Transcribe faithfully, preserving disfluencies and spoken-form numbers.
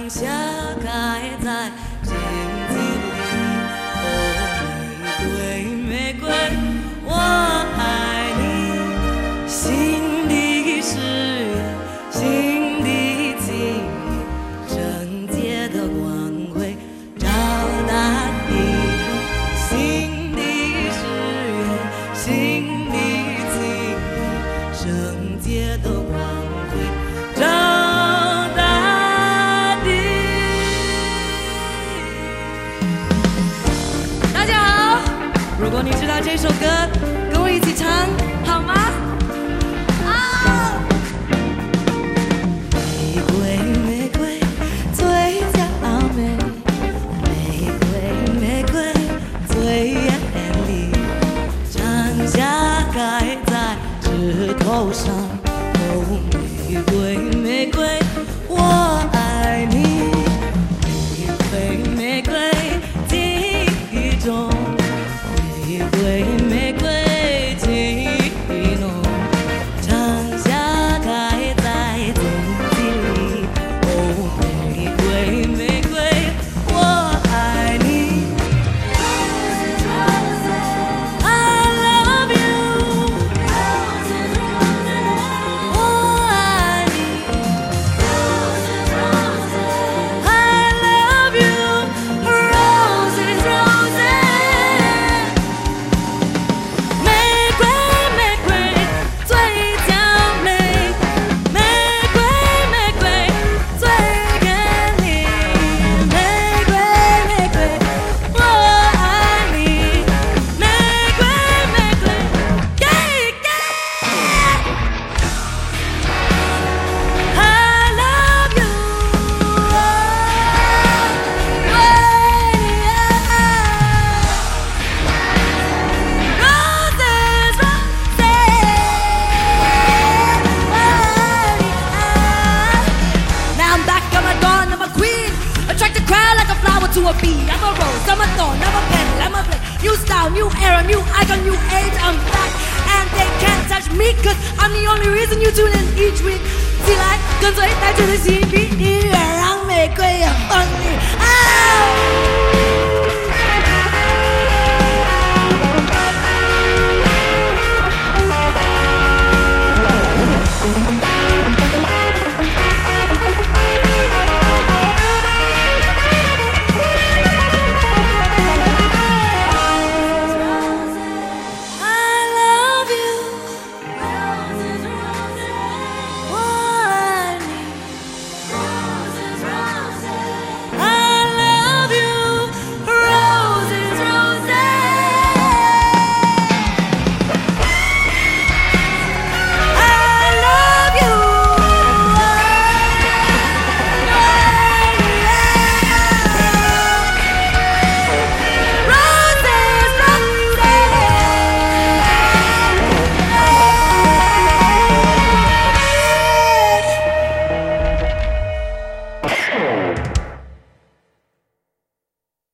夏开在荆棘里。哦，玫瑰，玫瑰，我爱你。心的誓言，心的情意，圣洁的光辉照大地。心的誓言，心的情意，圣洁的光辉照大地。大家好，如果你知道这首歌，跟我一起唱好吗？啊！玫瑰，玫瑰，最娇美；玫瑰，玫瑰，最艳丽。长夏开在枝头上，哦，玫瑰，玫瑰，我爱你。玫瑰，玫瑰，记忆中，玫瑰，玫瑰，记忆浓。长夏开在荆棘里，哦，玫瑰，玫瑰，我爱你。I love you， 我爱你。I love you， roses roses。玫瑰，玫瑰，最娇美；玫瑰，玫瑰，最艳丽。玫瑰，玫瑰，我爱你。玫瑰，玫瑰，耶耶。I love you，roses roses。Now I'm back, I'm a dawn, I'm a queen. Attract the crowd like a flower to a bee. I'm a rose, I'm a thorn, I'm a petal, I'm a flame. New style, new era, new icon, new age. I'm back, and they can't touch me, cause I'm the only reason you tune in each week. 起来，跟随带着的心比音乐